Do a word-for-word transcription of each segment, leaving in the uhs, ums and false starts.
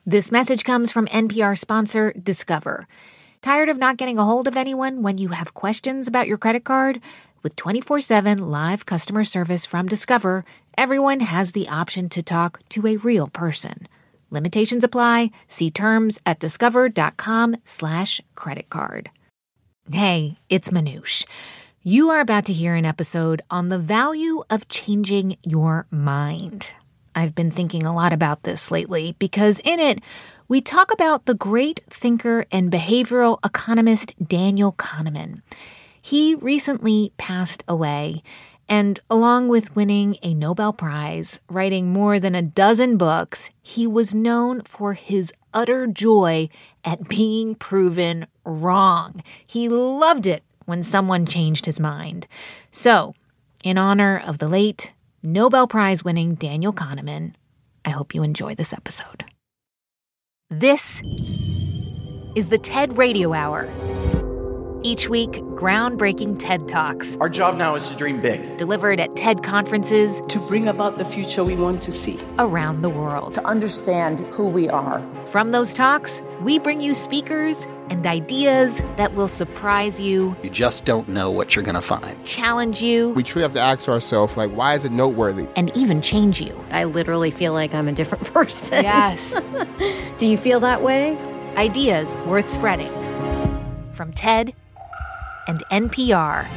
This message comes from N P R sponsor Discover. Tired of not getting a hold of anyone when you have questions about your credit card? With twenty-four seven live customer service from Discover, everyone has the option to talk to a real person. Limitations apply. See terms at discover.com slash credit card. Hey, it's Manoush. You are about to hear an episode on the value of changing your mind. I've been thinking a lot about this lately because in it, we talk about the great thinker and behavioral economist Daniel Kahneman. He recently passed away, and along with winning a Nobel Prize, writing more than a dozen books, he was known for his utter joy at being proven wrong. He loved it when someone changed his mind. So, in honor of the late Nobel Prize-winning Daniel Kahneman, I hope you enjoy this episode. This is the TED Radio Hour. Each week, groundbreaking TED Talks. Our job now is to dream big. Delivered at TED conferences. To bring about the future we want to see. Around the world. To understand who we are. From those talks, we bring you speakers and ideas that will surprise you. You just don't know what you're going to find. Challenge you. We truly have to ask ourselves, like, why is it noteworthy? And even change you. I literally feel like I'm a different person. Yes. Do you feel that way? Ideas worth spreading. From TED and N P R.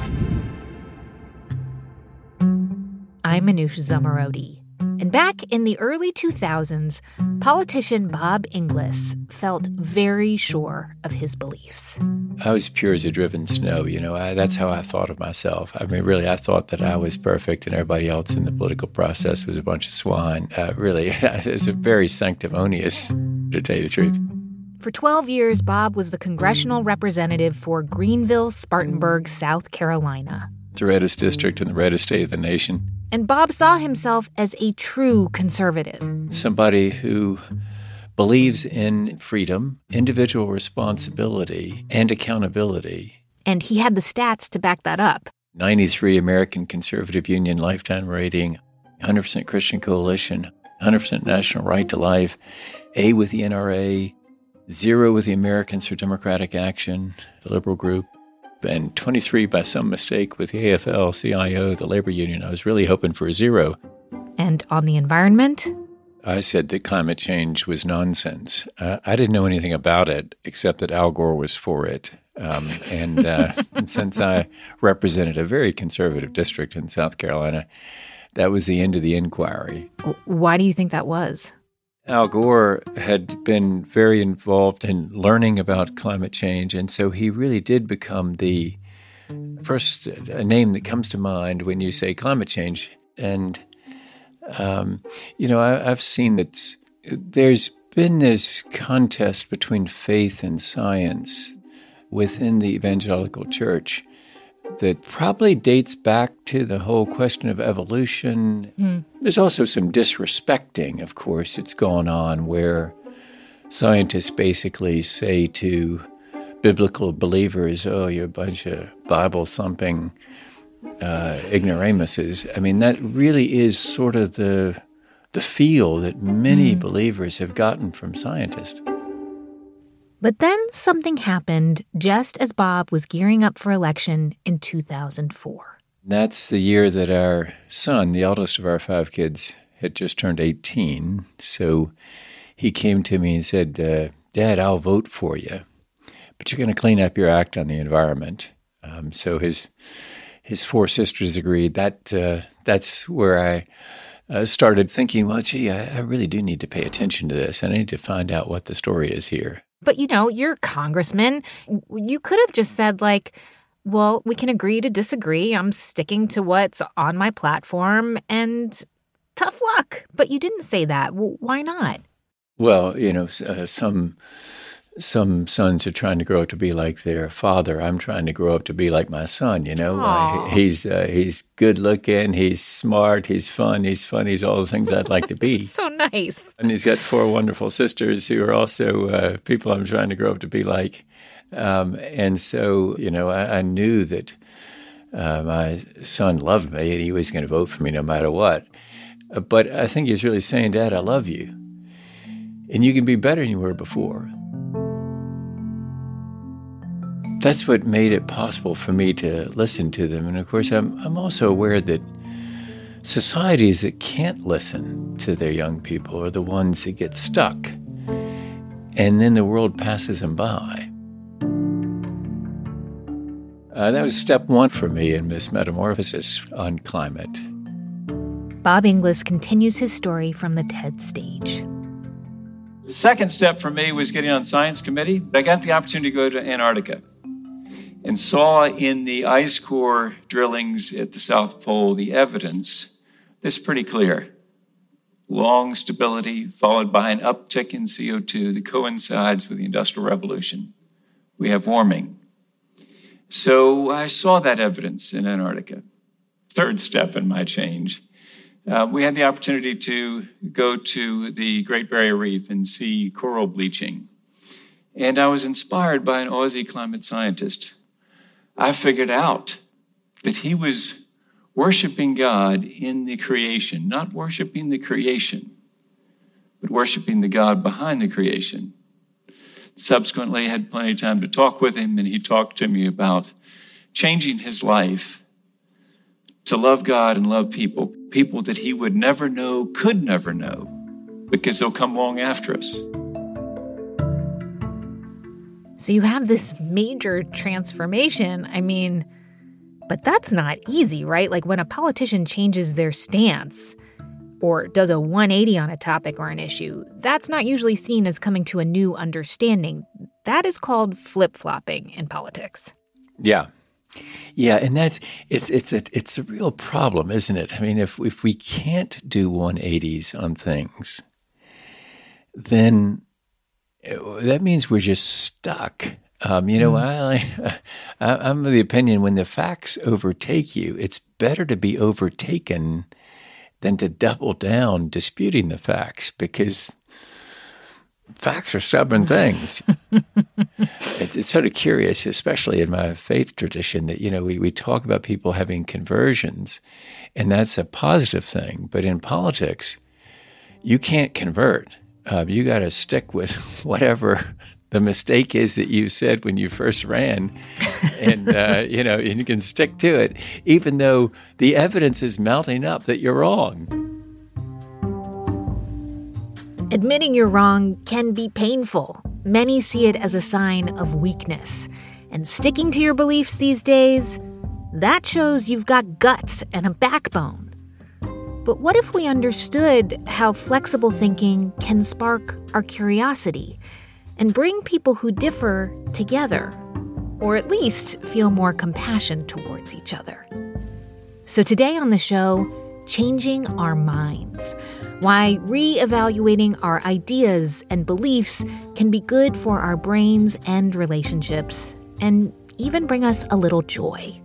I'm Manoush Zomorodi. And back in the early two thousands, politician Bob Inglis felt very sure of his beliefs. I was pure as a driven snow, you know. I, that's how I thought of myself. I mean, really, I thought that I was perfect and everybody else in the political process was a bunch of swine. Uh, really, it was a very sanctimonious, to tell you the truth. For twelve years, Bob was the congressional representative for Greenville, Spartanburg, South Carolina. The reddest district in the reddest state of the nation. And Bob saw himself as a true conservative. Somebody who believes in freedom, individual responsibility, and accountability. And he had the stats to back that up. ninety-three American Conservative Union lifetime rating, one hundred percent Christian Coalition, one hundred percent National Right to Life, A with the N R A, zero with the Americans for Democratic Action, the liberal group, and twenty-three by some mistake with the A F L C I O, the labor union. I was really hoping for a zero. And on the environment? I said that climate change was nonsense. Uh, I didn't know anything about it except that Al Gore was for it. Um, and, uh, and since I represented a very conservative district in South Carolina, that was the end of the inquiry. Why do you think that was? Al Gore had been very involved in learning about climate change, and so he really did become the first a name that comes to mind when you say climate change. And, um, you know, I, I've seen that there's been this contest between faith and science within the evangelical church that probably dates back to the whole question of evolution. Mm. There's also some disrespecting, of course, that's gone on where scientists basically say to biblical believers, oh, you're a bunch of Bible-thumping uh, ignoramuses. I mean, that really is sort of the, the feel that many mm. believers have gotten from scientists. But then something happened just as Bob was gearing up for election in two thousand four. That's the year that our son, the eldest of our five kids, had just turned eighteen. So he came to me and said, uh, Dad, I'll vote for you, but you're going to clean up your act on the environment. Um, so his his four sisters agreed. That uh, that's where I uh, started thinking, well, gee, I, I really do need to pay attention to this. I need to find out what the story is here. But, you know, you're a congressman. You could have just said, like, well, we can agree to disagree. I'm sticking to what's on my platform and tough luck. But you didn't say that. Why not? Well, you know, uh, some some sons are trying to grow up to be like their father. I'm trying to grow up to be like my son, you know. Uh, he's uh, he's good looking, he's smart, he's fun, he's funny, he's all the things I'd like to be. So nice. And he's got four wonderful sisters who are also uh, people I'm trying to grow up to be like. Um, and so, you know, I, I knew that uh, my son loved me and he was going to vote for me no matter what. Uh, but I think he's really saying, Dad, I love you. and you can be better than you were before. That's what made it possible for me to listen to them. And of course, I'm, I'm also aware that societies that can't listen to their young people are the ones that get stuck. And then the world passes them by. Uh, that was step one for me in this metamorphosis on climate. Bob Inglis continues his story from the TED stage. The second step for me was getting on science committee. I got the opportunity to go to Antarctica and saw in the ice core drillings at the South Pole the evidence that's pretty clear. Long stability followed by an uptick in C O two that coincides with the Industrial Revolution. We have warming. So I saw that evidence in Antarctica. Third step in my change. Uh, we had the opportunity to go to the Great Barrier Reef and see coral bleaching. And I was inspired by an Aussie climate scientist. I figured out that he was worshiping God in the creation, not worshiping the creation, but worshiping the God behind the creation. Subsequently, I had plenty of time to talk with him, and he talked to me about changing his life to love God and love people, people that he would never know, could never know, because they'll come along after us. So you have this major transformation. I mean, but that's not easy, right? Like when a politician changes their stance or does a one eighty on a topic or an issue, that's not usually seen as coming to a new understanding. That is called flip-flopping in politics. Yeah. Yeah, and that's it's it's a it's a real problem, isn't it? I mean, if if we can't do one eighties on things, then that means we're just stuck. Um, you know, mm. I, I I'm of the opinion when the facts overtake you, it's better to be overtaken than to double down disputing the facts, because facts are stubborn things. it's, it's sort of curious, especially in my faith tradition, that, you know, we, we talk about people having conversions, and that's a positive thing. But in politics, you can't convert. Um, you got to stick with whatever the mistake is that you said when you first ran, and uh, you know, and you can stick to it, even though the evidence is mounting up that you're wrong. Admitting you're wrong can be painful. Many see it as a sign of weakness. And sticking to your beliefs these days, that shows you've got guts and a backbone. But what if we understood how flexible thinking can spark our curiosity and bring people who differ together, or at least feel more compassion towards each other? So today on the show, changing our minds. Why re-evaluating our ideas and beliefs can be good for our brains and relationships, and even bring us a little joy.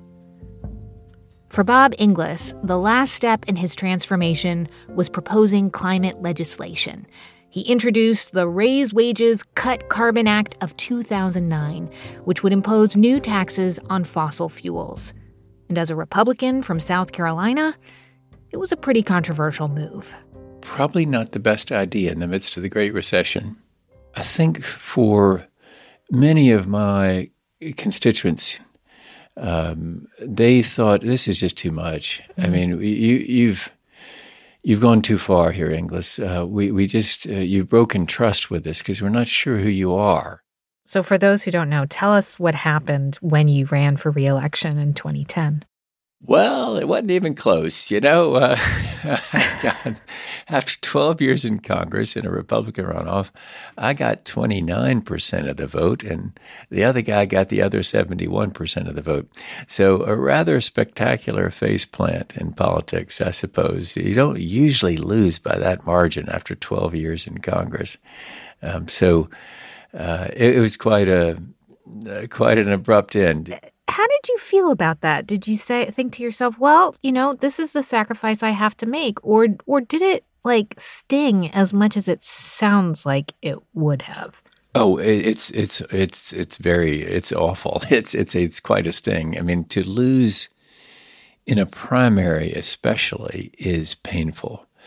For Bob Inglis, the last step in his transformation was proposing climate legislation. He introduced the Raise Wages, Cut Carbon Act of two thousand nine, which would impose new taxes on fossil fuels. And as a Republican from South Carolina, it was a pretty controversial move. Probably not the best idea in the midst of the Great Recession. I think for many of my constituents, um, they thought this is just too much. Mm-hmm. I mean, you, you've you've gone too far here, Inglis. Uh, we we just uh, you've broken trust with us because we're not sure who you are. So, for those who don't know, tell us what happened when you ran for re-election in twenty ten. Well, it wasn't even close, you know. Uh, God, after twelve years in Congress in a Republican runoff, I got twenty-nine percent of the vote, and the other guy got the other seventy-one percent of the vote. So a rather spectacular faceplant in politics, I suppose. You don't usually lose by that margin after twelve years in Congress. Um, so uh, it, it was quite a uh, quite an abrupt end. How did you feel about that? Did you say think to yourself, well, you know, this is the sacrifice I have to make? Or or did it, like, sting as much as it sounds like it would have? Oh, it's it's it's it's very it's awful. It's it's it's quite a sting. I mean, to lose in a primary especially is painful.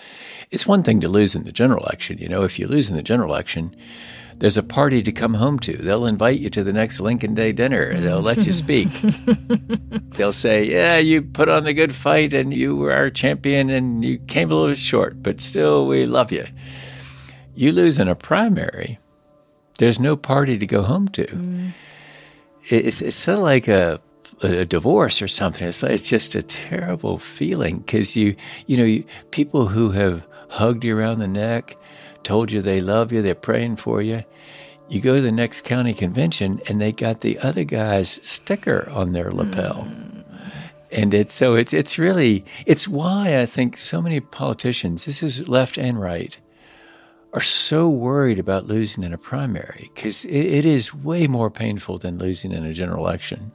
It's one thing to lose in the general election. You know, if you lose in the general election, there's a party to come home to. They'll invite you to the next Lincoln Day dinner. They'll let you speak. They'll say, yeah, you put on the good fight and you were our champion and you came a little short, but still we love you. You lose in a primary, there's no party to go home to. Mm. It's, it's sort of like a, a divorce or something. It's, like, it's just a terrible feeling because you, you know, you, people who have hugged you around the neck, told you they love you, they're praying for you. You go to the next county convention and they got the other guy's sticker on their lapel. Mm. And it's so it's it's really, it's why I think so many politicians, this is left and right, are so worried about losing in a primary because it, it is way more painful than losing in a general election.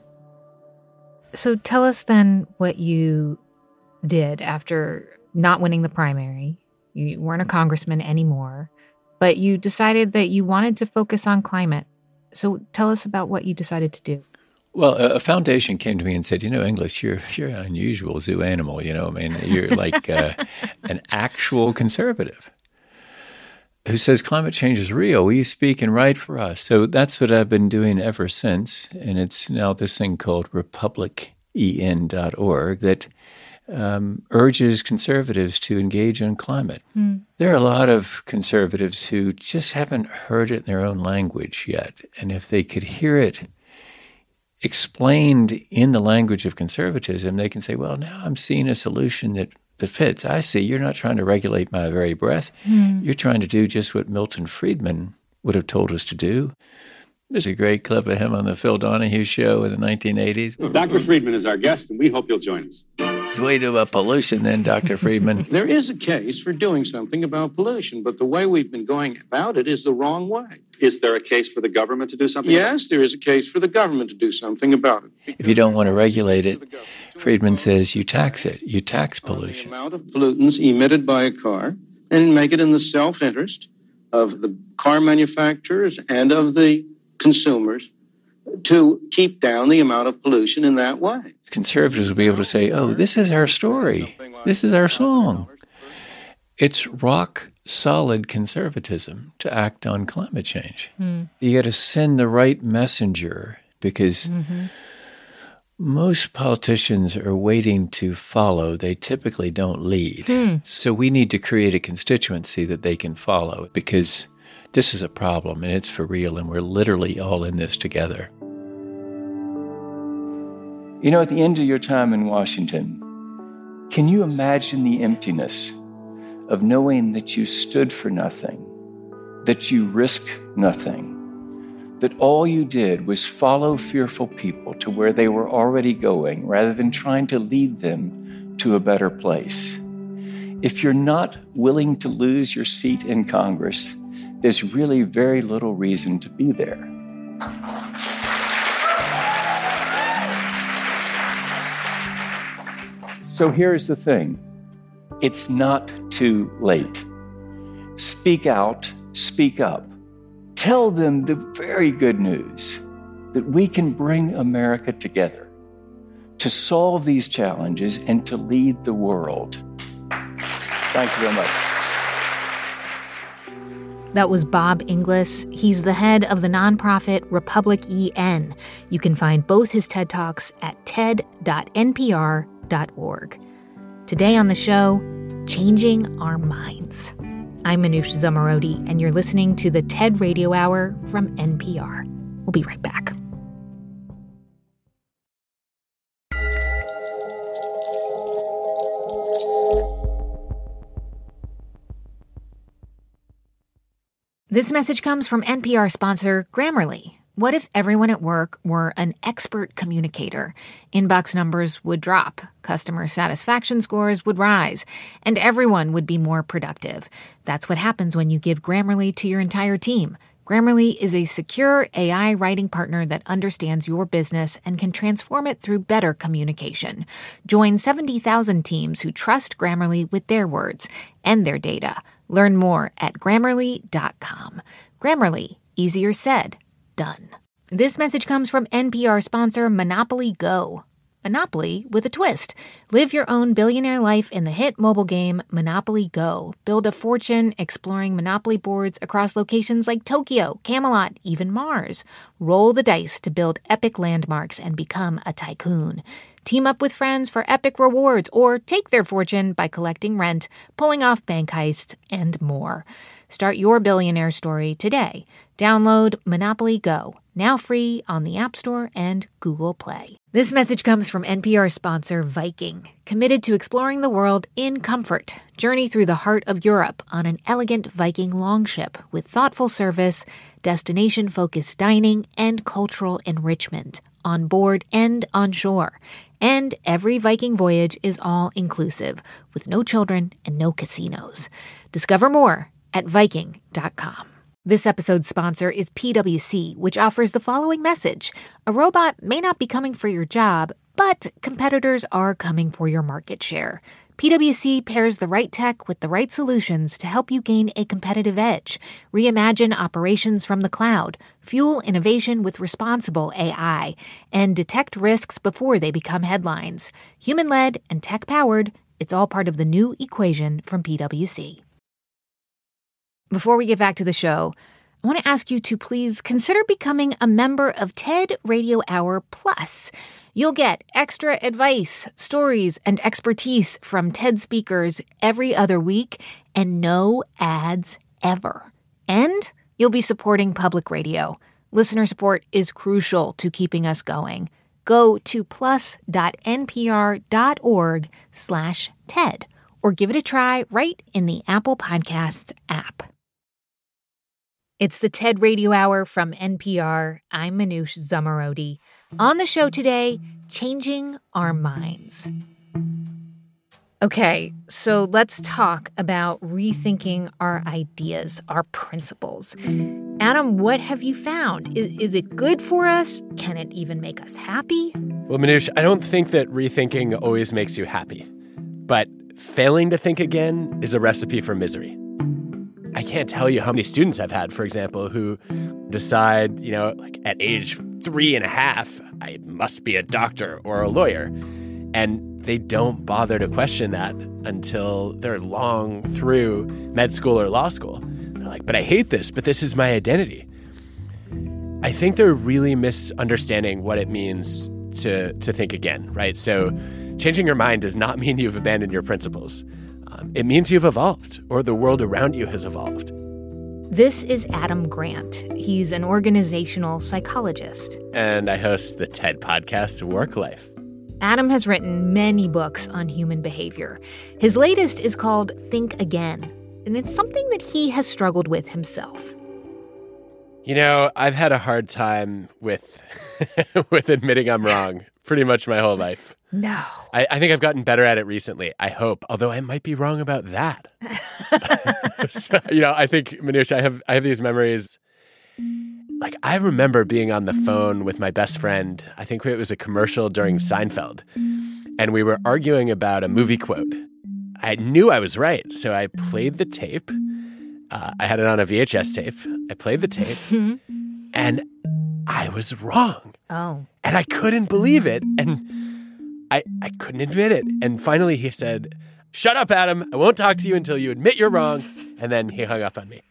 So tell us then what you did after not winning the primary. You weren't a congressman anymore, but you decided that you wanted to focus on climate. So tell us about what you decided to do. Well, a foundation came to me and said, you know, Inglis, you're you're an unusual zoo animal. You know, I mean, you're like uh, an actual conservative who says climate change is real. Will you speak and write for us? So that's what I've been doing ever since. And it's now this thing called republic e n dot org that Um, urges conservatives to engage on climate. Mm. There are a lot of conservatives who just haven't heard it in their own language yet. And if they could hear it explained in the language of conservatism, they can say, well, now I'm seeing a solution that, that fits. I see you're not trying to regulate my very breath. Mm. You're trying to do just what Milton Friedman would have told us to do. There's a great clip of him on the Phil Donahue show in the nineteen eighties. Well, Doctor Friedman is our guest, and we hope you'll join us. Way to about pollution then, Doctor Friedman. There is a case for doing something about pollution, but the way we've been going about it is the wrong way. Is there a case for the government to do something yes, about it? There is a case for the government to do something about it. If you don't want to regulate it, Friedman says you tax it. You tax pollution. The amount of pollutants emitted by a car and make it in the self-interest of the car manufacturers and of the consumers to keep down the amount of pollution in that way. Conservatives will be able to say, oh, this is our story. This is our song. It's rock solid conservatism to act on climate change. Mm. You got to send the right messenger because mm-hmm. most politicians are waiting to follow. They typically don't lead. Mm. So we need to create a constituency that they can follow because this is a problem, and it's for real, and we're literally all in this together. You know, at the end of your time in Washington, can you imagine the emptiness of knowing that you stood for nothing, that you risked nothing, that all you did was follow fearful people to where they were already going rather than trying to lead them to a better place? If you're not willing to lose your seat in Congress, there's really very little reason to be there. So here's the thing. It's not too late. Speak out, speak up. Tell them the very good news that we can bring America together to solve these challenges and to lead the world. Thank you very much. That was Bob Inglis. He's the head of the nonprofit Republic E N. You can find both his TED Talks at ted dot n p r dot org. Today on the show, Changing Our Minds. I'm Manoush Zomorodi, and you're listening to the TED Radio Hour from N P R. We'll be right back. This message comes from N P R sponsor Grammarly. What if everyone at work were an expert communicator? Inbox numbers would drop, customer satisfaction scores would rise, and everyone would be more productive. That's what happens when you give Grammarly to your entire team. Grammarly is a secure A I writing partner that understands your business and can transform it through better communication. Join seventy thousand teams who trust Grammarly with their words and their data. Learn more at Grammarly dot com. Grammarly, easier said, done. This message comes from N P R sponsor Monopoly Go. Monopoly with a twist. Live your own billionaire life in the hit mobile game Monopoly Go. Build a fortune exploring Monopoly boards across locations like Tokyo, Camelot, even Mars. Roll the dice to build epic landmarks and become a tycoon. Team up with friends for epic rewards or take their fortune by collecting rent, pulling off bank heists, and more. Start your billionaire story today. Download Monopoly Go, now free on the App Store and Google Play. This message comes from N P R sponsor Viking, committed to exploring the world in comfort. Journey through the heart of Europe on an elegant Viking longship with thoughtful service, destination-focused dining, and cultural enrichment on board and on shore. And every Viking voyage is all-inclusive, with no children and no casinos. Discover more at Viking dot com. This episode's sponsor is P W C, which offers the following message. A robot may not be coming for your job, but competitors are coming for your market share. P W C pairs the right tech with the right solutions to help you gain a competitive edge. Reimagine operations from the cloud, fuel innovation with responsible A I, and detect risks before they become headlines. Human-led and tech-powered, it's all part of the new equation from P W C. Before we get back to the show, I want to ask you to please consider becoming a member of TED Radio Hour Plus. You'll get extra advice, stories, and expertise from TED speakers every other week and no ads ever. And you'll be supporting public radio. Listener support is crucial to keeping us going. Go to plus.npr.org slash TED or give it a try right in the Apple Podcasts app. It's the TED Radio Hour from N P R. I'm Manoush Zomorodi. On the show today, changing our minds. Okay, so let's talk about rethinking our ideas, our principles. Adam, what have you found? Is, is it good for us? Can it even make us happy? Well, Manoush, I don't think that rethinking always makes you happy. But failing to think again is a recipe for misery. I can't tell you how many students I've had, for example, who decide, you know, like at age three and a half, I must be a doctor or a lawyer. And they don't bother to question that until they're long through med school or law school. They're like, but I hate this, but this is my identity. I think they're really misunderstanding what it means to, to think again, right? So changing your mind does not mean you've abandoned your principles. Um, it means you've evolved, or the world around you has evolved. This is Adam Grant. He's an organizational psychologist. And I host the TED podcast, Work Life. Adam has written many books on human behavior. His latest is called Think Again, and it's something that he has struggled with himself. You know, I've had a hard time with with admitting I'm wrong pretty much my whole life. No. I, I think I've gotten better at it recently, I hope, although I might be wrong about that. So, you know, I think, Manoush, I have I have these memories. Like, I remember being on the phone with my best friend. I think it was a commercial during Seinfeld. And we were arguing about a movie quote. I knew I was right, so I played the tape. Uh, I had it on a V H S tape. I played the tape, and I was wrong. Oh. And I couldn't believe it. And I, I couldn't admit it. And finally he said, "Shut up, Adam. I won't talk to you until you admit you're wrong." And then he hung up on me.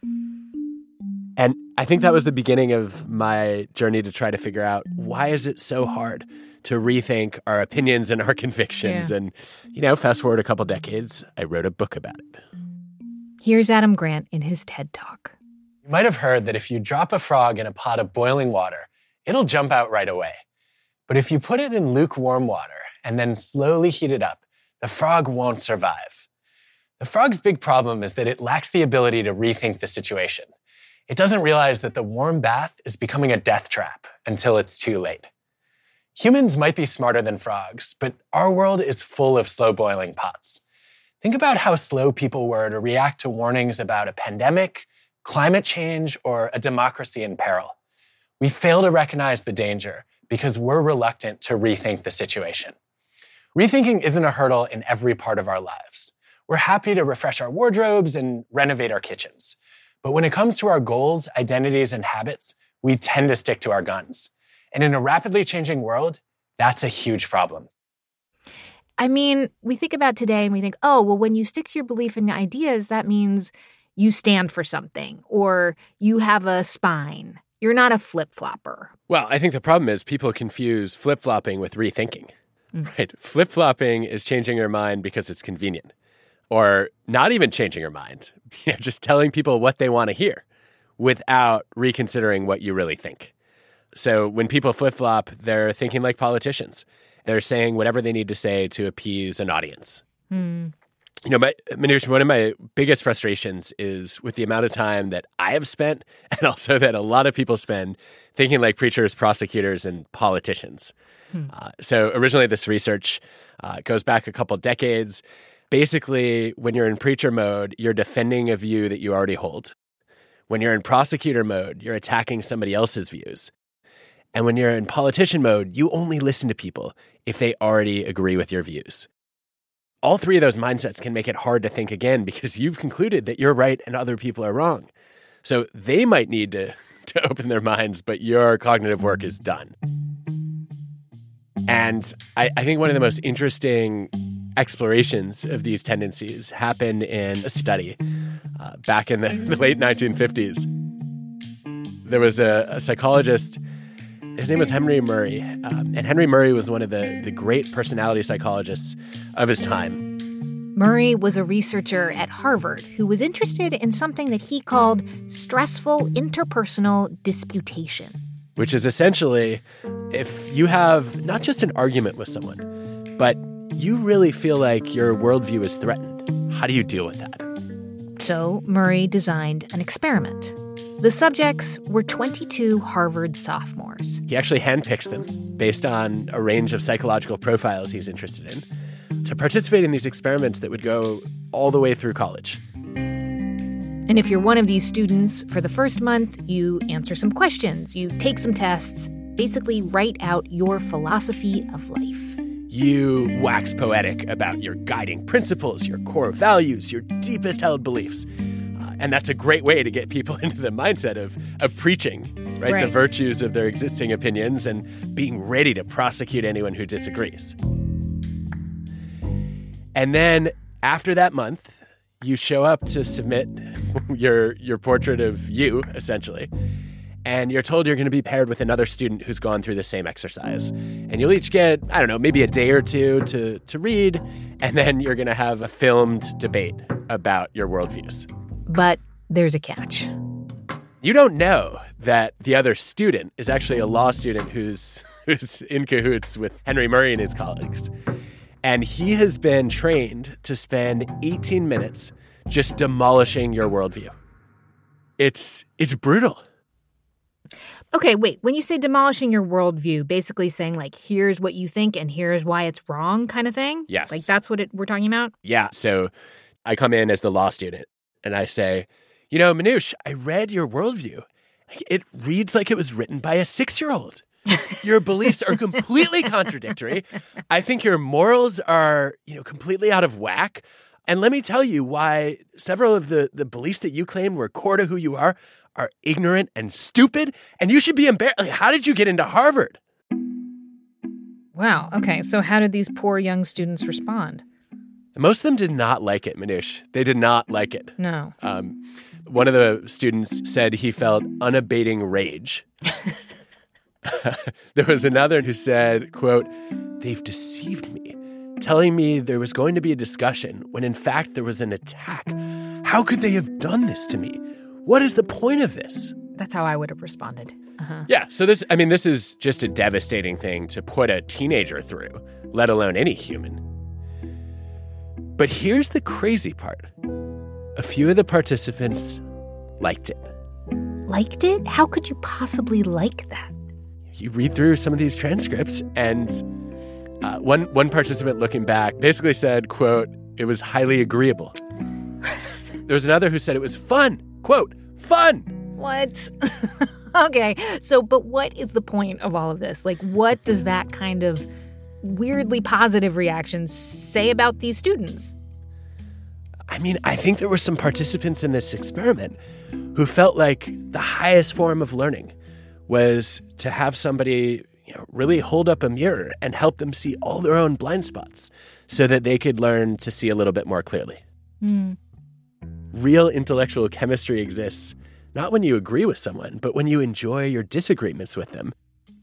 And I think that was the beginning of my journey to try to figure out, why is it so hard to rethink our opinions and our convictions? Yeah. And, you know, fast forward a couple decades, I wrote a book about it. Here's Adam Grant in his TED Talk. You might have heard that if you drop a frog in a pot of boiling water, it'll jump out right away. But if you put it in lukewarm water and then slowly heat it up, the frog won't survive. The frog's big problem is that it lacks the ability to rethink the situation. It doesn't realize that the warm bath is becoming a death trap until it's too late. Humans might be smarter than frogs, but our world is full of slow-boiling pots. Think about how slow people were to react to warnings about a pandemic, climate change, or a democracy in peril. We fail to recognize the danger because we're reluctant to rethink the situation. Rethinking isn't a hurdle in every part of our lives. We're happy to refresh our wardrobes and renovate our kitchens. But when it comes to our goals, identities, and habits, we tend to stick to our guns. And in a rapidly changing world, that's a huge problem. I mean, we think about today and we think, oh, well, when you stick to your belief in ideas, that means you stand for something or you have a spine. You're not a flip-flopper. Well, I think the problem is people confuse flip-flopping with rethinking. Mm. Right? Flip-flopping is changing your mind because it's convenient. Or not even changing your mind. You know, just telling people what they want to hear without reconsidering what you really think. So when people flip-flop, they're thinking like politicians. They're saying whatever they need to say to appease an audience. Mm. You know, my, Manoush, one of my biggest frustrations is with the amount of time that I have spent and also that a lot of people spend thinking like preachers, prosecutors, and politicians. Hmm. Uh, so originally this research uh, goes back a couple decades. Basically, when you're in preacher mode, you're defending a view that you already hold. When you're in prosecutor mode, you're attacking somebody else's views. And when you're in politician mode, you only listen to people if they already agree with your views. All three of those mindsets can make it hard to think again because you've concluded that you're right and other people are wrong. So they might need to, to open their minds, but your cognitive work is done. And I, I think one of the most interesting explorations of these tendencies happened in a study uh, back in the, the late nineteen fifties. There was a, a psychologist. His name was Henry Murray, um, and Henry Murray was one of the, the great personality psychologists of his time. Murray was a researcher at Harvard who was interested in something that he called stressful interpersonal disputation. Which is essentially if you have not just an argument with someone, but you really feel like your worldview is threatened. How do you deal with that? So Murray designed an experiment. The subjects were twenty-two Harvard sophomores. He actually handpicks them based on a range of psychological profiles he's interested in to participate in these experiments that would go all the way through college. And if you're one of these students, for the first month, you answer some questions, you take some tests, basically write out your philosophy of life. You wax poetic about your guiding principles, your core values, your deepest held beliefs. And that's a great way to get people into the mindset of, of preaching, right? right? The virtues of their existing opinions and being ready to prosecute anyone who disagrees. And then after that month, you show up to submit your your portrait of you, essentially. And you're told you're going to be paired with another student who's gone through the same exercise. And you'll each get, I don't know, maybe a day or two to, to read. And then you're going to have a filmed debate about your worldviews. But there's a catch. You don't know that the other student is actually a law student who's who's in cahoots with Henry Murray and his colleagues. And he has been trained to spend eighteen minutes just demolishing your worldview. It's it's brutal. Okay, wait. When you say demolishing your worldview, basically saying, like, here's what you think and here's why it's wrong kind of thing? Yes. Like, that's what it, we're talking about? Yeah. So I come in as the law student and I say, you know, Manoush, I read your worldview. It reads like it was written by a six-year-old. Your beliefs are completely contradictory. I think your morals are, you know, completely out of whack. And let me tell you why several of the, the beliefs that you claim were core to who you are are ignorant and stupid, and you should be embarrassed. Like, how did you get into Harvard? Wow. Okay. So how did these poor young students respond? Most of them did not like it, Manoush. They did not like it. No. Um, one of the students said he felt unabating rage. There was another who said, quote, "They've deceived me, telling me there was going to be a discussion when in fact there was an attack. How could they have done this to me? What is the point of this?" That's how I would have responded. Uh-huh. Yeah, so this, I mean, this is just a devastating thing to put a teenager through, let alone any human. But here's the crazy part. A few of the participants liked it. Liked it? How could you possibly like that? You read through some of these transcripts, and uh, one one participant looking back basically said, quote, "It was highly agreeable." There was another who said it was fun, quote, "fun." What? Okay, so but what is the point of all of this? Like, what does that kind of weirdly positive reaction say about these students? I mean, I think there were some participants in this experiment who felt like the highest form of learning was to have somebody, you you know, really hold up a mirror and help them see all their own blind spots so that they could learn to see a little bit more clearly. Mm. Real intellectual chemistry exists not when you agree with someone, but when you enjoy your disagreements with them.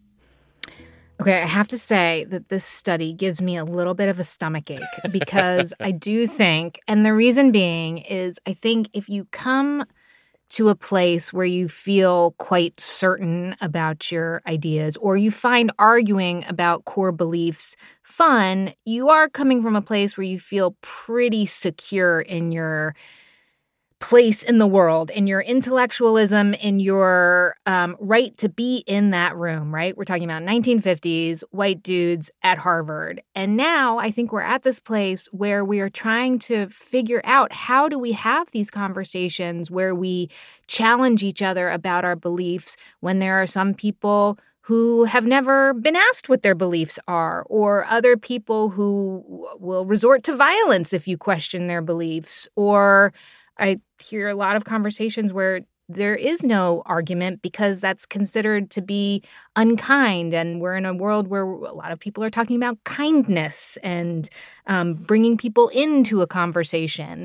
Okay, I have to say that this study gives me a little bit of a stomachache because I do think, and the reason being is I think if you come to a place where you feel quite certain about your ideas or you find arguing about core beliefs fun, you are coming from a place where you feel pretty secure in your place in the world, in your intellectualism, in your um, right to be in that room, right? We're talking about nineteen fifties, white dudes at Harvard. And now I think we're at this place where we are trying to figure out how do we have these conversations where we challenge each other about our beliefs when there are some people who have never been asked what their beliefs are, or other people who will resort to violence if you question their beliefs, or I hear a lot of conversations where there is no argument because that's considered to be unkind. And we're in a world where a lot of people are talking about kindness and um, bringing people into a conversation.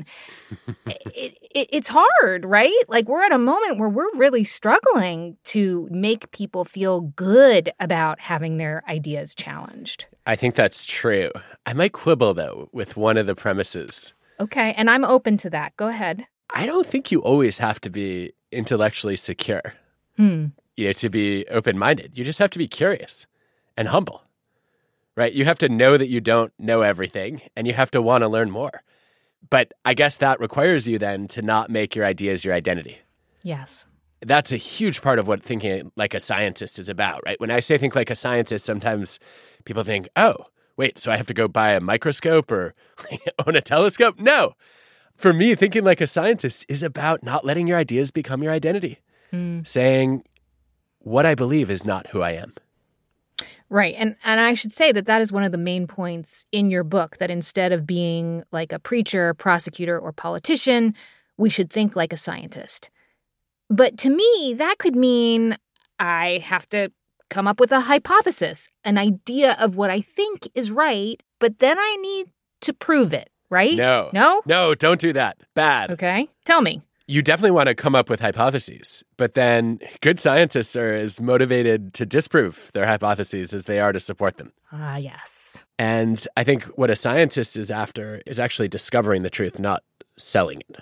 it, it, it's hard, right? Like we're at a moment where we're really struggling to make people feel good about having their ideas challenged. I think that's true. I might quibble, though, with one of the premises. Okay, and I'm open to that. Go ahead. I don't think you always have to be intellectually secure, hmm. you know, to be open-minded. You just have to be curious and humble, right? You have to know that you don't know everything, and you have to want to learn more. But I guess that requires you then to not make your ideas your identity. Yes. That's a huge part of what thinking like a scientist is about, right? When I say think like a scientist, sometimes people think, oh, wait, so I have to go buy a microscope or own a telescope? No. For me, thinking like a scientist is about not letting your ideas become your identity. Mm. Saying, what I believe is not who I am. Right. And and I should say that that is one of the main points in your book, that instead of being like a preacher, prosecutor, or politician, we should think like a scientist. But to me, that could mean I have to come up with a hypothesis, an idea of what I think is right, but then I need to prove it, right? No. No? No, don't do that. Bad. Okay. Tell me. You definitely want to come up with hypotheses, but then good scientists are as motivated to disprove their hypotheses as they are to support them. Ah, yes. And I think what a scientist is after is actually discovering the truth, not selling it.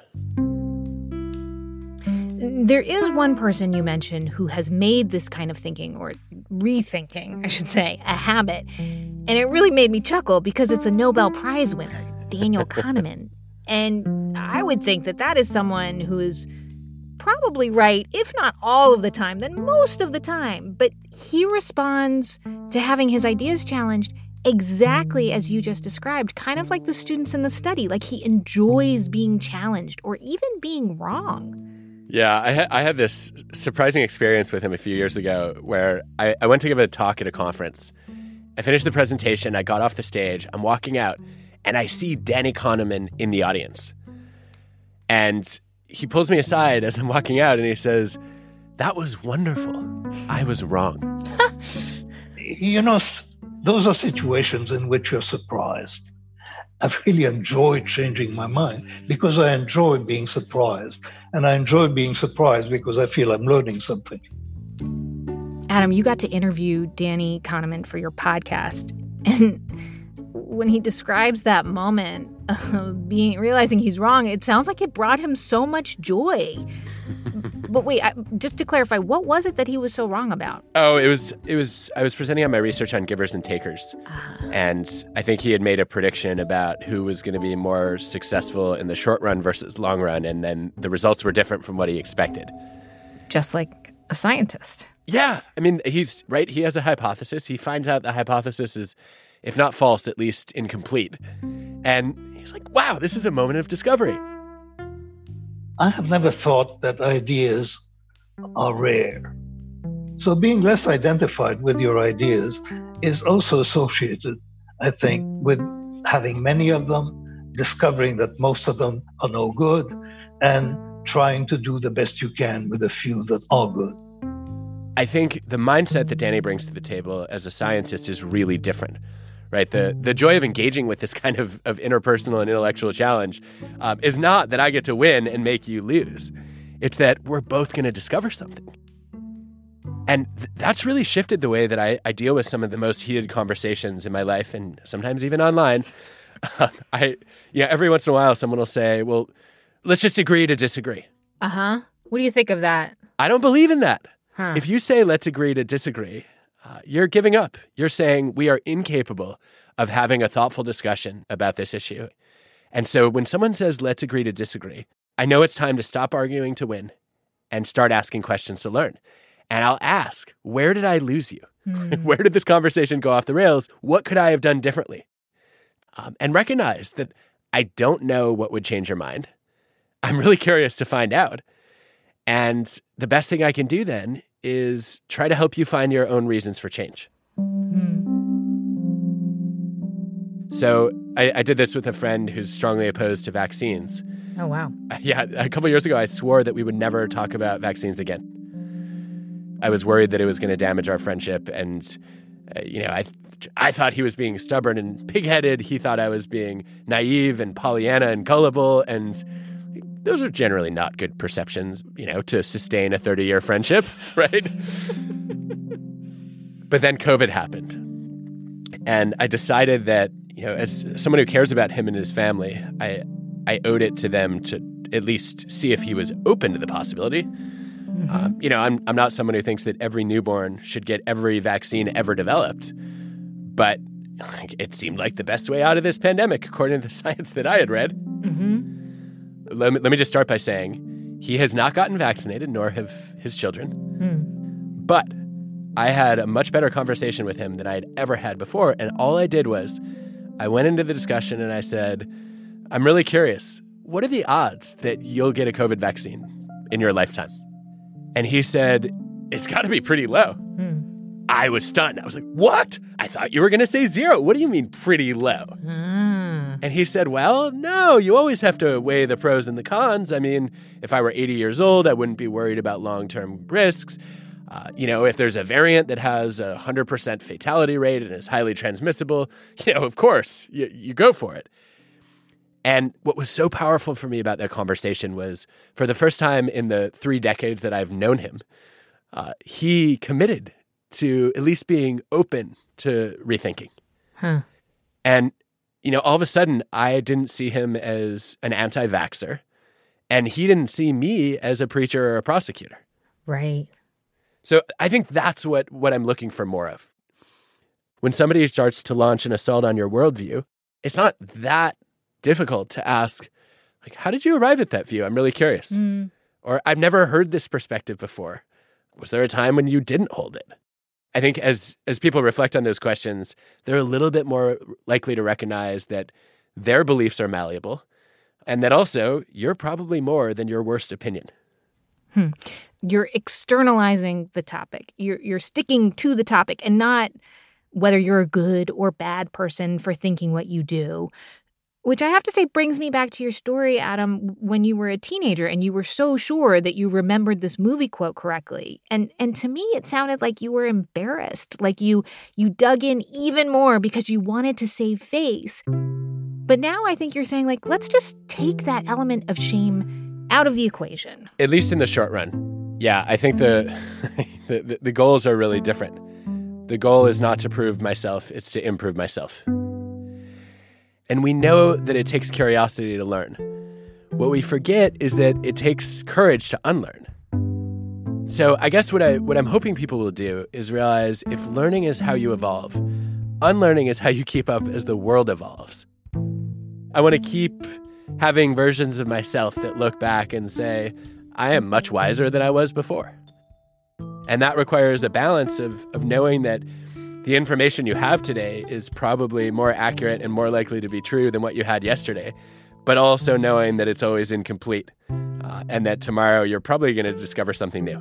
There is one person you mentioned who has made this kind of thinking, or rethinking, I should say, a habit. And it really made me chuckle because it's a Nobel Prize winner, Daniel Kahneman. And I would think that that is someone who is probably right, if not all of the time, then most of the time. But he responds to having his ideas challenged exactly as you just described, kind of like the students in the study. Like he enjoys being challenged or even being wrong. Yeah, I, ha- I had this surprising experience with him a few years ago where I, I went to give a talk at a conference. I finished the presentation, I got off the stage, I'm walking out, and I see Danny Kahneman in the audience. And he pulls me aside as I'm walking out and he says, "That was wonderful. I was wrong." You know, those are situations in which you're surprised. I really enjoy changing my mind because I enjoy being surprised. And I enjoy being surprised because I feel I'm learning something. Adam, you got to interview Danny Kahneman for your podcast. And when he describes that moment of being realizing he's wrong, it sounds like it brought him so much joy. But wait, I, just to clarify, what was it that he was so wrong about? Oh, it was, it was, I was presenting on my research on givers and takers. Uh, and I think he had made a prediction about who was going to be more successful in the short run versus long run. And then the results were different from what he expected. Just like a scientist. Yeah. I mean, he's right. He has a hypothesis. He finds out the hypothesis is, if not false, at least incomplete. And he's like, wow, this is a moment of discovery. I have never thought that ideas are rare. So being less identified with your ideas is also associated, I think, with having many of them, discovering that most of them are no good, and trying to do the best you can with the few that are good. I think the mindset that Danny brings to the table as a scientist is really different, right? The the joy of engaging with this kind of, of interpersonal and intellectual challenge um, is not that I get to win and make you lose. It's that we're both going to discover something. And th- that's really shifted the way that I, I deal with some of the most heated conversations in my life, and sometimes even online. Um, I, yeah, every once in a while, someone will say, well, let's just agree to disagree. Uh-huh. What do you think of that? I don't believe in that. Huh. If you say, let's agree to disagree, uh, you're giving up. You're saying we are incapable of having a thoughtful discussion about this issue. And so when someone says, let's agree to disagree, I know it's time to stop arguing to win and start asking questions to learn. And I'll ask, where did I lose you? Mm. Where did this conversation go off the rails? What could I have done differently? Um, and recognize that I don't know what would change your mind. I'm really curious to find out. And the best thing I can do then is try to help you find your own reasons for change. Mm. So I, I did this with a friend who's strongly opposed to vaccines. Oh, wow. Yeah, a couple of years ago, I swore that we would never talk about vaccines again. I was worried that it was going to damage our friendship. And, uh, you know, I I thought he was being stubborn and pig-headed. He thought I was being naive and Pollyanna and gullible. And those are generally not good perceptions, you know, to sustain a thirty-year friendship, right? But then COVID happened. And I decided that, you know, as someone who cares about him and his family, I I owed it to them to at least see if he was open to the possibility. Mm-hmm. Um, you know, I'm I'm not someone who thinks that every newborn should get every vaccine ever developed. But it seemed like the best way out of this pandemic, according to the science that I had read. Mm-hmm. Let me, let me just start by saying he has not gotten vaccinated, nor have his children. Mm. But I had a much better conversation with him than I had ever had before. And all I did was I went into the discussion and I said, I'm really curious. What are the odds that you'll get a COVID vaccine in your lifetime? And he said, it's got to be pretty low. Mm. I was stunned. I was like, what? I thought you were going to say zero. What do you mean pretty low? Mm. And he said, well, no, you always have to weigh the pros and the cons. I mean, if I were eighty years old, I wouldn't be worried about long-term risks. Uh, you know, if there's a variant that has a one hundred percent fatality rate and is highly transmissible, you know, of course, you, you go for it. And what was so powerful for me about that conversation was, for the first time in the three decades that I've known him, uh, he committed to at least being open to rethinking. Huh. And, you know, all of a sudden, I didn't see him as an anti-vaxxer, and he didn't see me as a preacher or a prosecutor. Right. So I think that's what, what I'm looking for more of. When somebody starts to launch an assault on your worldview, it's not that difficult to ask, like, how did you arrive at that view? I'm really curious. Mm. Or I've never heard this perspective before. Was there a time when you didn't hold it? I think as as people reflect on those questions, they're a little bit more likely to recognize that their beliefs are malleable, and that also you're probably more than your worst opinion. Hmm. You're externalizing the topic. You're you're sticking to the topic and not whether you're a good or bad person for thinking what you do. Which I have to say brings me back to your story, Adam, when you were a teenager and you were so sure that you remembered this movie quote correctly. And and to me, it sounded like you were embarrassed, like you you dug in even more because you wanted to save face. But now I think you're saying, like, let's just take that element of shame out of the equation. At least in the short run. Yeah, I think the the, the goals are really different. The goal is not to prove myself, it's to improve myself. And we know that it takes curiosity to learn. What we forget is that it takes courage to unlearn. So I guess what, I, what I'm hoping people will do is realize if learning is how you evolve, unlearning is how you keep up as the world evolves. I want to keep having versions of myself that look back and say, I am much wiser than I was before. And that requires a balance of, of knowing that the information you have today is probably more accurate and more likely to be true than what you had yesterday, but also knowing that it's always incomplete uh, and that tomorrow you're probably going to discover something new.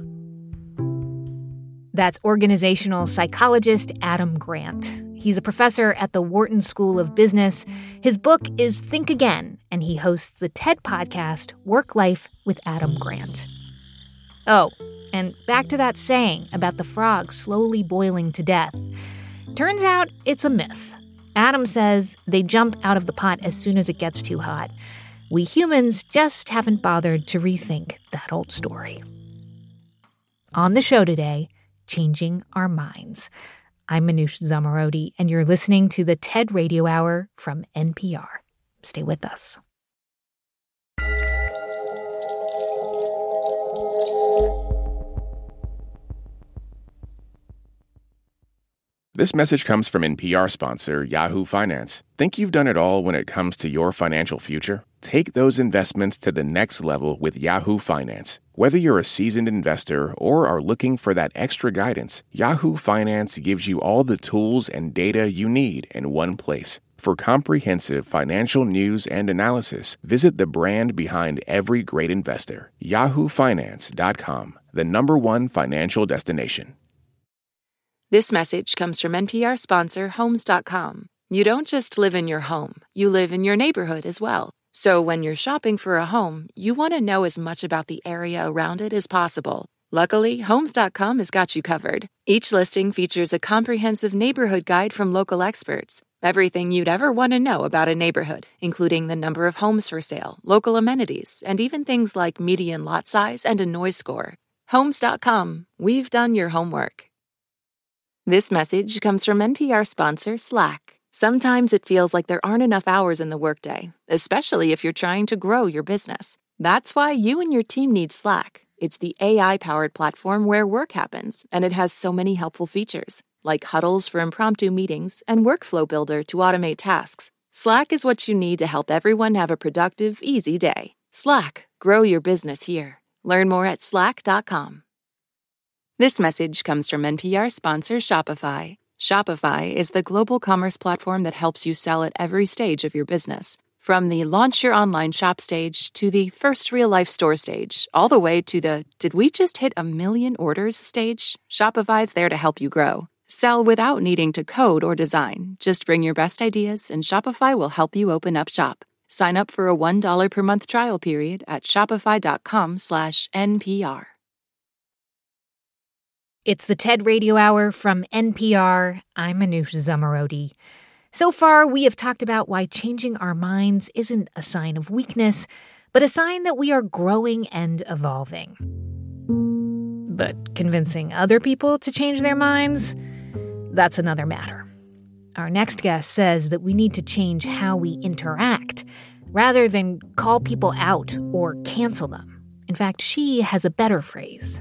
That's organizational psychologist Adam Grant. He's a professor at the Wharton School of Business. His book is Think Again, and he hosts the TED podcast Work Life with Adam Grant. Oh, And back to that saying about the frog slowly boiling to death. Turns out it's a myth. Adam says they jump out of the pot as soon as it gets too hot. We humans just haven't bothered to rethink that old story. On the show today, Changing Our Minds. I'm Manoush Zomorodi, and you're listening to the TED Radio Hour from N P R. Stay with us. This message comes from N P R sponsor Yahoo Finance. Think you've done it all when it comes to your financial future? Take those investments to the next level with Yahoo Finance. Whether you're a seasoned investor or are looking for that extra guidance, Yahoo Finance gives you all the tools and data you need in one place. For comprehensive financial news and analysis, visit the brand behind every great investor, yahoo finance dot com, the number one financial destination. This message comes from N P R sponsor Homes dot com. You don't just live in your home, you live in your neighborhood as well. So when you're shopping for a home, you want to know as much about the area around it as possible. Luckily, Homes dot com has got you covered. Each listing features a comprehensive neighborhood guide from local experts. Everything you'd ever want to know about a neighborhood, including the number of homes for sale, local amenities, and even things like median lot size and a noise score. Homes dot com. We've done your homework. This message comes from N P R sponsor Slack. Sometimes it feels like there aren't enough hours in the workday, especially if you're trying to grow your business. That's why you and your team need Slack. It's the A I-powered platform where work happens, and it has so many helpful features, like huddles for impromptu meetings and Workflow Builder to automate tasks. Slack is what you need to help everyone have a productive, easy day. Slack. Grow your business here. Learn more at slack dot com. This message comes from N P R sponsor Shopify. Shopify is the global commerce platform that helps you sell at every stage of your business. From the launch your online shop stage to the first real-life store stage, all the way to the did we just hit a million orders stage? Shopify's there to help you grow. Sell without needing to code or design. Just bring your best ideas and Shopify will help you open up shop. Sign up for a one dollar per month trial period at shopify dot com slash N P R. It's the TED Radio Hour from N P R. I'm Manoush Zomorodi. So far, we have talked about why changing our minds isn't a sign of weakness, but a sign that we are growing and evolving. But convincing other people to change their minds, that's another matter. Our next guest says that we need to change how we interact, rather than call people out or cancel them. In fact, she has a better phrase.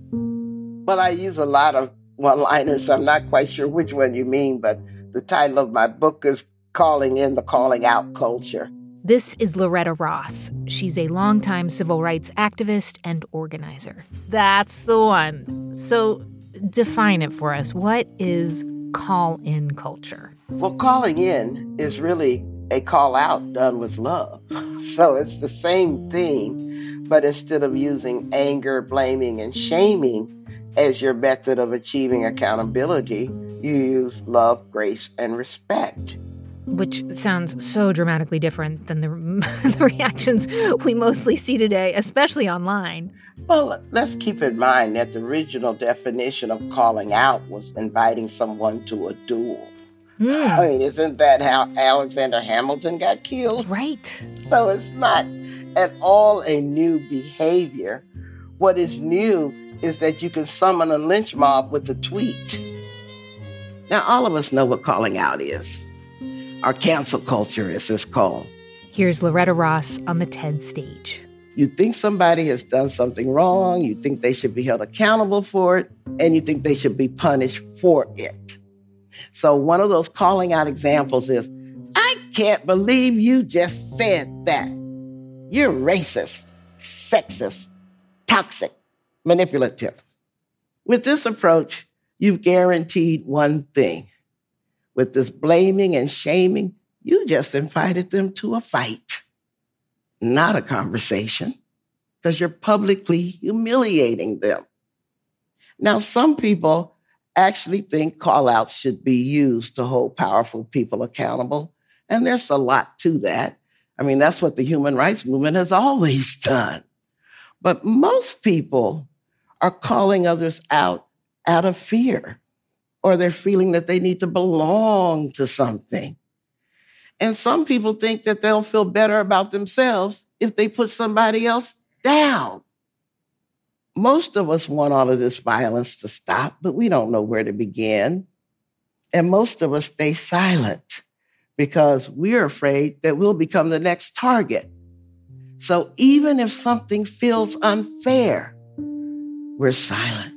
Well, I use a lot of one-liners, so I'm not quite sure which one you mean, but the title of my book is Calling in the Calling Out Culture. This is Loretta Ross. She's a longtime civil rights activist and organizer. That's the one. So define it for us. What is call-in culture? Well, calling in is really a call-out done with love. So it's the same thing, but instead of using anger, blaming, and shaming as your method of achieving accountability, you use love, grace, and respect. Which sounds so dramatically different than the, the reactions we mostly see today, especially online. Well, let's keep in mind that the original definition of calling out was inviting someone to a duel. Mm. I mean, isn't that how Alexander Hamilton got killed? Right. So it's not at all a new behavior. What is new is that you can summon a lynch mob with a tweet. Now, all of us know what calling out is. Our cancel culture is this called. Here's Loretta Ross on the TED stage. You think somebody has done something wrong, you think they should be held accountable for it, and you think they should be punished for it. So one of those calling out examples is, I can't believe you just said that. You're racist, sexist, toxic, manipulative. With this approach, you've guaranteed one thing. With this blaming and shaming, you just invited them to a fight, not a conversation, because you're publicly humiliating them. Now, some people actually think call-outs should be used to hold powerful people accountable, and there's a lot to that. I mean, that's what the human rights movement has always done. But most people are calling others out out of fear, or they're feeling that they need to belong to something. And some people think that they'll feel better about themselves if they put somebody else down. Most of us want all of this violence to stop, but we don't know where to begin. And most of us stay silent because we're afraid that we'll become the next target. So even if something feels unfair, we're silent.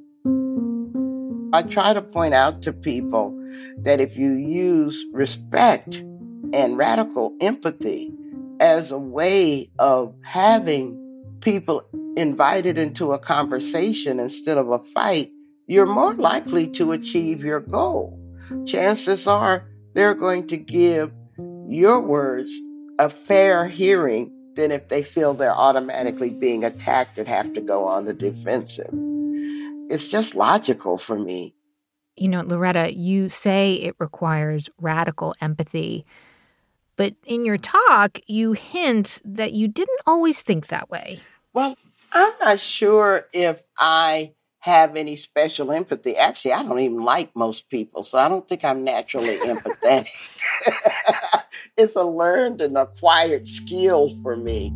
I try to point out to people that if you use respect and radical empathy as a way of having people invited into a conversation instead of a fight, you're more likely to achieve your goal. Chances are they're going to give your words a fair hearing than if they feel they're automatically being attacked and have to go on the defensive. It's just logical for me. You know, Loretta, you say it requires radical empathy, but in your talk, you hint that you didn't always think that way. Well, I'm not sure if I have any special empathy. Actually, I don't even like most people, so I don't think I'm naturally empathetic. It's a learned and acquired skill for me.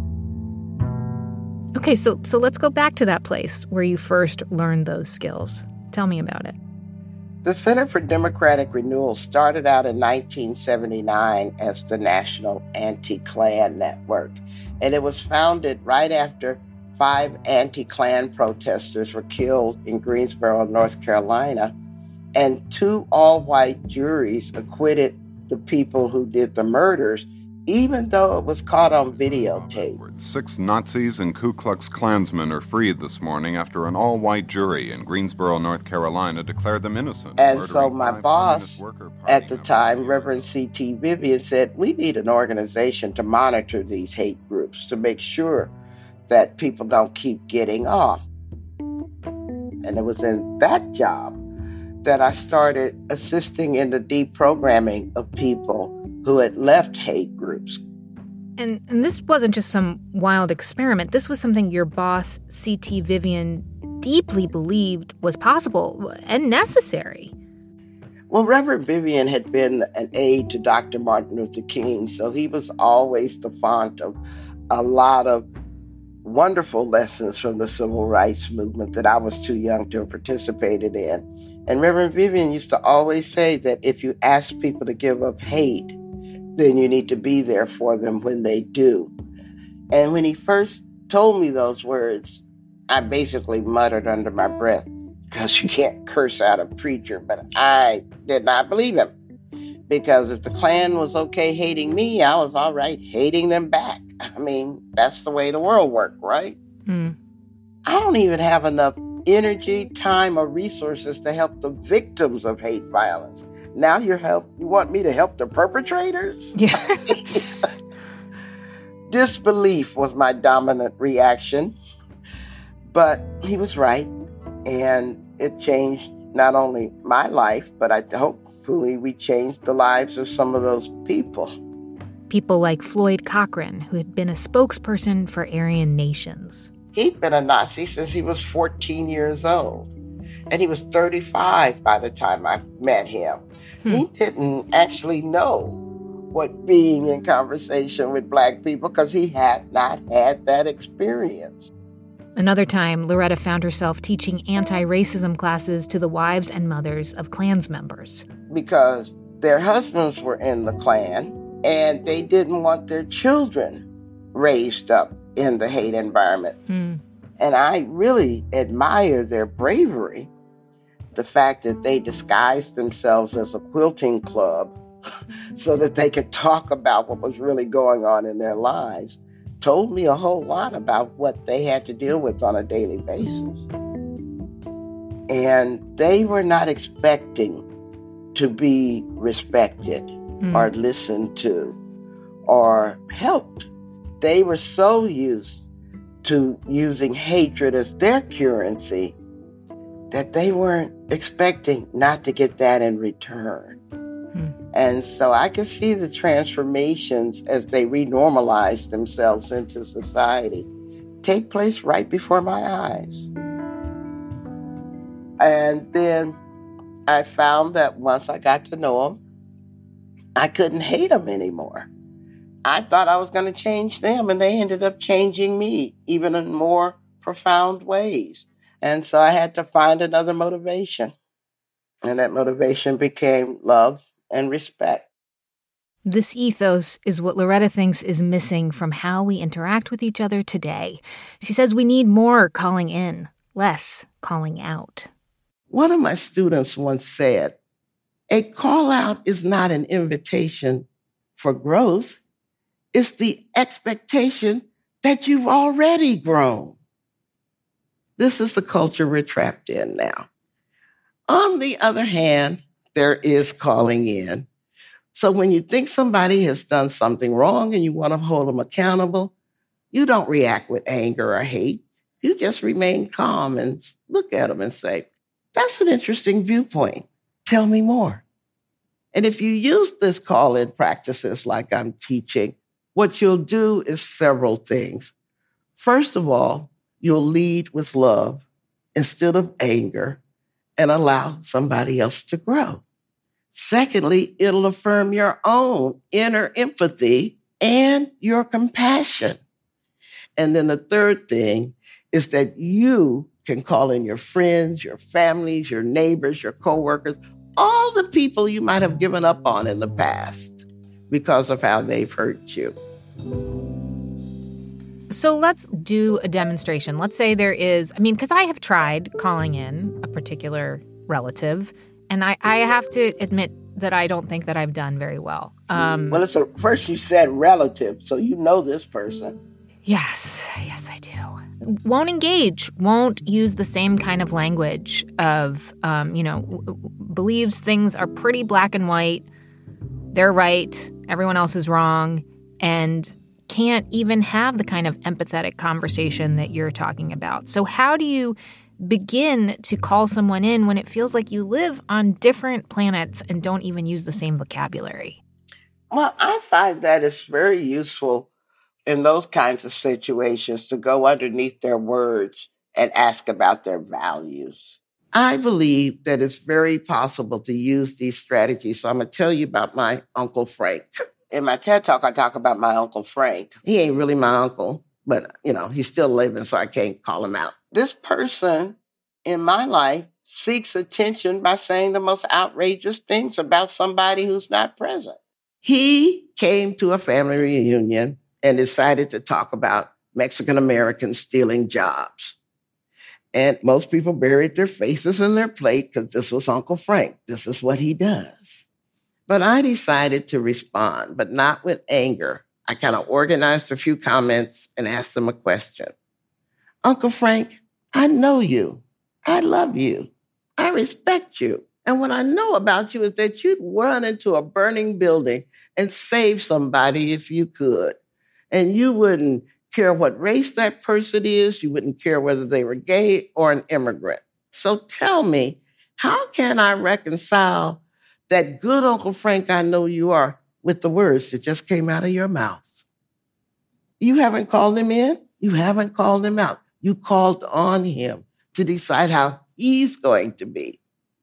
Okay, so so let's go back to that place where you first learned those skills. Tell me about it. The Center for Democratic Renewal started out in nineteen seventy-nine as the National Anti-Klan Network, and it was founded right after five anti-Klan protesters were killed in Greensboro, North Carolina, and two all-white juries acquitted the people who did the murders, even though it was caught on videotape. Six Nazis and Ku Klux Klansmen are freed this morning after an all-white jury in Greensboro, North Carolina declared them innocent. And so my boss at the time, Reverend C T Vivian, said, we need an organization to monitor these hate groups to make sure that people don't keep getting off. And it was in that job that I started assisting in the deprogramming of people who had left hate groups. And and this wasn't just some wild experiment. This was something your boss, C T Vivian, deeply believed was possible and necessary. Well, Reverend Vivian had been an aide to Doctor Martin Luther King, so he was always the font of a lot of wonderful lessons from the civil rights movement that I was too young to have participated in. And Reverend Vivian used to always say that if you ask people to give up hate, then you need to be there for them when they do. And when he first told me those words, I basically muttered under my breath, because you can't curse out a preacher, but I did not believe him. Because if the Klan was okay hating me, I was all right hating them back. I mean, that's the way the world worked, right? Mm. I don't even have enough energy, time, or resources to help the victims of hate violence. Now you help. You want me to help the perpetrators? Yeah. Disbelief was my dominant reaction. But he was right. And it changed not only my life, but I hopefully we changed the lives of some of those people. People like Floyd Cochran, who had been a spokesperson for Aryan Nations. He'd been a Nazi since he was fourteen years old. And he was thirty-five by the time I met him. Hmm. He didn't actually know what being in conversation with Black people because he had not had that experience. Another time, Loretta found herself teaching anti-racism classes to the wives and mothers of Klans members. Because their husbands were in the Klan, and they didn't want their children raised up in the hate environment. Hmm. And I really admire their bravery. The fact that they disguised themselves as a quilting club so that they could talk about what was really going on in their lives told me a whole lot about what they had to deal with on a daily basis. And they were not expecting to be respected mm. or listened to or helped. They were so used to using hatred as their currency that they weren't expecting not to get that in return. Hmm. And so I could see the transformations as they renormalized themselves into society take place right before my eyes. And then I found that once I got to know them, I couldn't hate them anymore. I thought I was going to change them, and they ended up changing me, even in more profound ways. And so I had to find another motivation. And that motivation became love and respect. This ethos is what Loretta thinks is missing from how we interact with each other today. She says we need more calling in, less calling out. One of my students once said, a call out is not an invitation for growth. It's the expectation that you've already grown. This is the culture we're trapped in now. On the other hand, there is calling in. So when you think somebody has done something wrong and you want to hold them accountable, you don't react with anger or hate. You just remain calm and look at them and say, that's an interesting viewpoint. Tell me more. And if you use this call-in practices like I'm teaching, what you'll do is several things. First of all, you'll lead with love instead of anger and allow somebody else to grow. Secondly, it'll affirm your own inner empathy and your compassion. And then the third thing is that you can call in your friends, your families, your neighbors, your coworkers, all the people you might have given up on in the past because of how they've hurt you. So let's do a demonstration. Let's say there is, I mean, because I have tried calling in a particular relative, and I, I have to admit that I don't think that I've done very well. Um, well, it's a, first you said relative, so you know this person. Yes, yes, I do. Won't engage, won't use the same kind of language of, um, you know, w- believes things are pretty black and white, they're right, everyone else is wrong, and can't even have the kind of empathetic conversation that you're talking about. So how do you begin to call someone in when it feels like you live on different planets and don't even use the same vocabulary? Well, I find that it's very useful in those kinds of situations to go underneath their words and ask about their values. I believe that it's very possible to use these strategies. So I'm going to tell you about my Uncle Frank. In my TED Talk, I talk about my Uncle Frank. He ain't really my uncle, but, you know, he's still living, so I can't call him out. This person in my life seeks attention by saying the most outrageous things about somebody who's not present. He came to a family reunion and decided to talk about Mexican Americans stealing jobs. And most people buried their faces in their plate because this was Uncle Frank. This is what he does. But I decided to respond, but not with anger. I kind of organized a few comments and asked him a question. Uncle Frank, I know you. I love you. I respect you. And what I know about you is that you'd run into a burning building and save somebody if you could. And you wouldn't care what race that person is. You wouldn't care whether they were gay or an immigrant. So tell me, how can I reconcile that good Uncle Frank I know you are with the words that just came out of your mouth? You haven't called him in. You haven't called him out. You called on him to decide how he's going to be.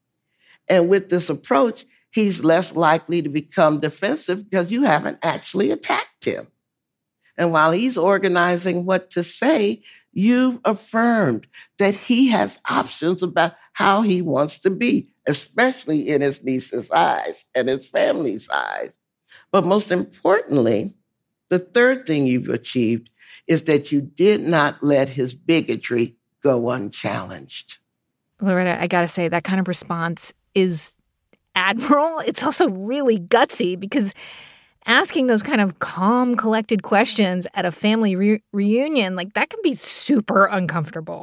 And with this approach, he's less likely to become defensive because you haven't actually attacked him. And while he's organizing what to say, you've affirmed that he has options about how he wants to be, especially in his niece's eyes and his family's eyes. But most importantly, the third thing you've achieved is that you did not let his bigotry go unchallenged. Loretta, I got to say, that kind of response is admirable. It's also really gutsy because asking those kind of calm, collected questions at a family re- reunion, like that can be super uncomfortable.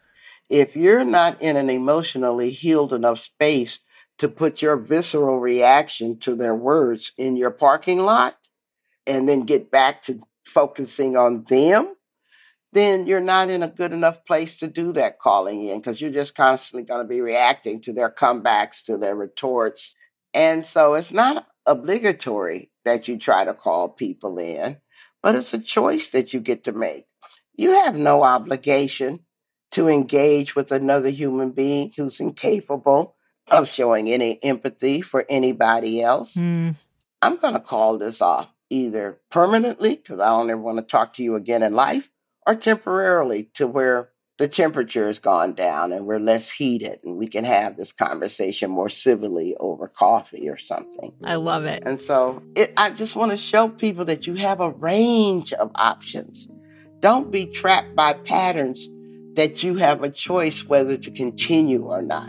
If you're not in an emotionally healed enough space to put your visceral reaction to their words in your parking lot and then get back to focusing on them, then you're not in a good enough place to do that calling in because you're just constantly going to be reacting to their comebacks, to their retorts. And so it's not obligatory that you try to call people in, but it's a choice that you get to make. You have no obligation to engage with another human being who's incapable of showing any empathy for anybody else, Mm. I'm going to call this off either permanently, because I don't ever want to talk to you again in life, or temporarily to where the temperature has gone down and we're less heated and we can have this conversation more civilly over coffee or something. I love it. And so it, I just want to show people that you have a range of options. Don't be trapped by patterns that you have a choice whether to continue or not.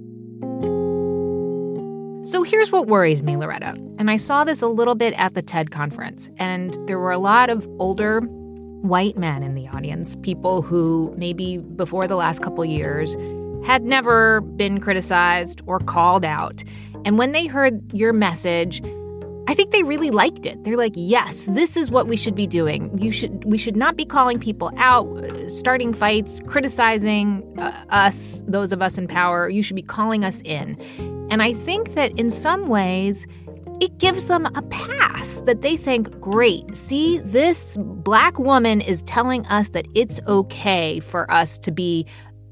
So here's what worries me, Loretta. And I saw this a little bit at the TED conference. And there were a lot of older white men in the audience, people who maybe before the last couple years had never been criticized or called out. And when they heard your message, I think they really liked it. They're like, yes, this is what we should be doing. You should, we should not be calling people out, starting fights, criticizing uh, us, those of us in power. You should be calling us in. And I think that in some ways, it gives them a pass that they think, great, see, this Black woman is telling us that it's okay for us to be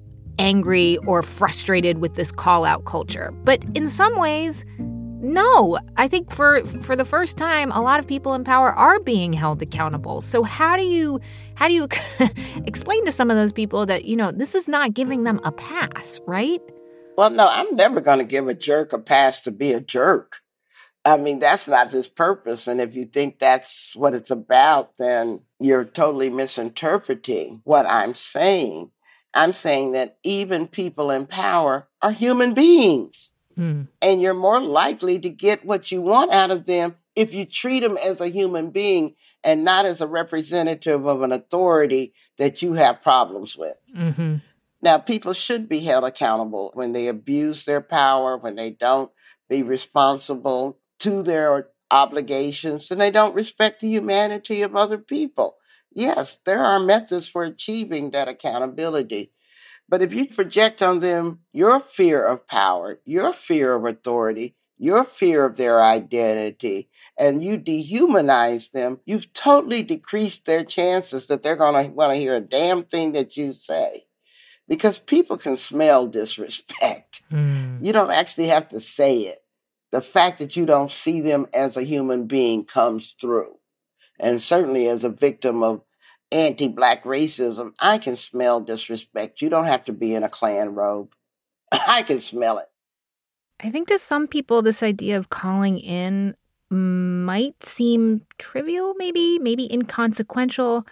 angry or frustrated with this call-out culture. But in some ways, no. I think for for the first time, a lot of people in power are being held accountable. So how do you how do you explain to some of those people that, you know, this is not giving them a pass, right? Well, no, I'm never going to give a jerk a pass to be a jerk. I mean, that's not his purpose. And if you think that's what it's about, then you're totally misinterpreting what I'm saying. I'm saying that even people in power are human beings. Mm. And you're more likely to get what you want out of them if you treat them as a human being and not as a representative of an authority that you have problems with. Mm-hmm. Now, people should be held accountable when they abuse their power, when they don't be responsible to their obligations, and they don't respect the humanity of other people. Yes, there are methods for achieving that accountability. But if you project on them your fear of power, your fear of authority, your fear of their identity, and you dehumanize them, you've totally decreased their chances that they're going to want to hear a damn thing that you say. Because people can smell disrespect. Mm. You don't actually have to say it. The fact that you don't see them as a human being comes through. And certainly as a victim of anti-Black racism, I can smell disrespect. You don't have to be in a Klan robe. I can smell it. I think to some people, this idea of calling in might seem trivial, maybe, maybe inconsequential.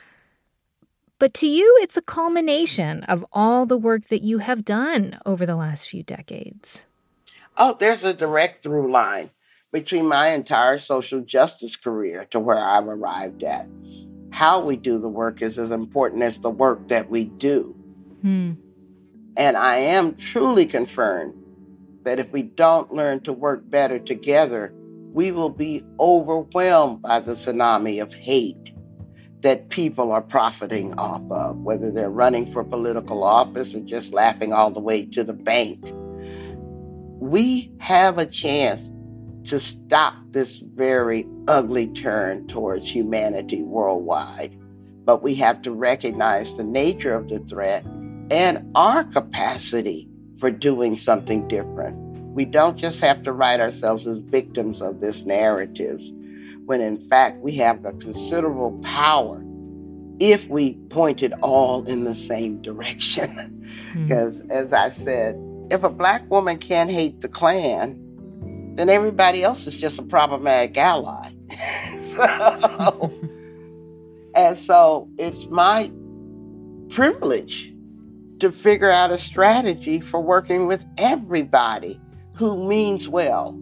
But to you, it's a culmination of all the work that you have done over the last few decades. Oh, there's a direct through line between my entire social justice career to where I've arrived at. How we do the work is as important as the work that we do. Hmm. And I am truly confirmed that if we don't learn to work better together, we will be overwhelmed by the tsunami of hate that people are profiting off of, whether they're running for political office or just laughing all the way to the bank. We have a chance to stop this very ugly turn towards humanity worldwide. But we have to recognize the nature of the threat and our capacity for doing something different. We don't just have to write ourselves as victims of this narrative, when in fact we have a considerable power if we point it all in the same direction. Because mm. as I said, if a Black woman can't hate the Klan, then everybody else is just a problematic ally. so, and so it's my privilege to figure out a strategy for working with everybody who means well.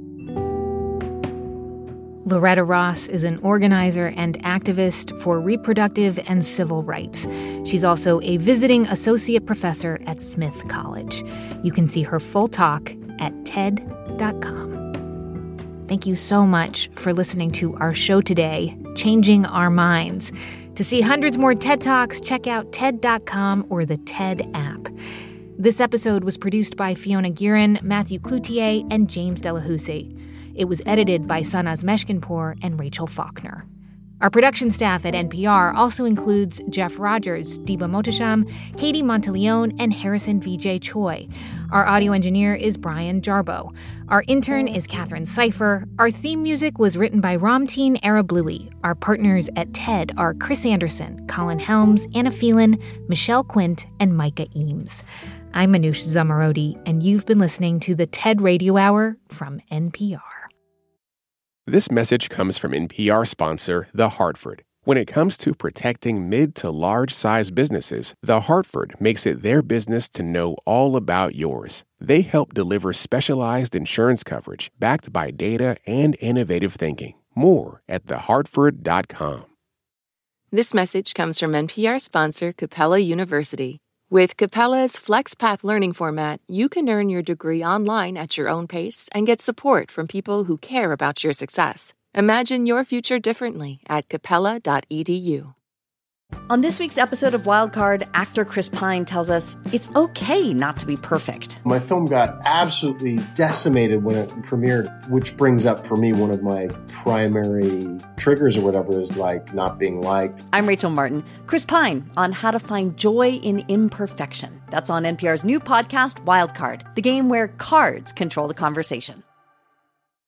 Loretta Ross is an organizer and activist for reproductive and civil rights. She's also a visiting associate professor at Smith College. You can see her full talk at ted dot com. Thank you so much for listening to our show today, Changing Our Minds. To see hundreds more TED Talks, check out ted dot com or the TED app. This episode was produced by Fiona Guerin, Matthew Cloutier, and James Delahousie. It was edited by Sanaz Meshkinpour and Rachel Faulkner. Our production staff at N P R also includes Jeff Rogers, Diba Mohtasham, Katie Monteleone, and Harrison V J Choi. Our audio engineer is Brian Jarbo. Our intern is Catherine Cipher. Our theme music was written by Ramteen Arablouei. Our partners at TED are Chris Anderson, Colin Helms, Anna Phelan, Michelle Quint, and Micah Eames. I'm Manoush Zomorodi, and you've been listening to the TED Radio Hour from N P R. This message comes from N P R sponsor, The Hartford. When it comes to protecting mid to large-sized businesses, The Hartford makes it their business to know all about yours. They help deliver specialized insurance coverage backed by data and innovative thinking. More at the hartford dot com. This message comes from N P R sponsor Capella University. With Capella's FlexPath learning format, you can earn your degree online at your own pace and get support from people who care about your success. Imagine your future differently at capella dot e d u. On this week's episode of Wildcard, actor Chris Pine tells us it's okay not to be perfect. My film got absolutely decimated when it premiered, which brings up for me one of my primary triggers or whatever is like not being liked. I'm Rachel Martin. Chris Pine on how to find joy in imperfection. That's on N P R's new podcast, Wildcard, the game where cards control the conversation.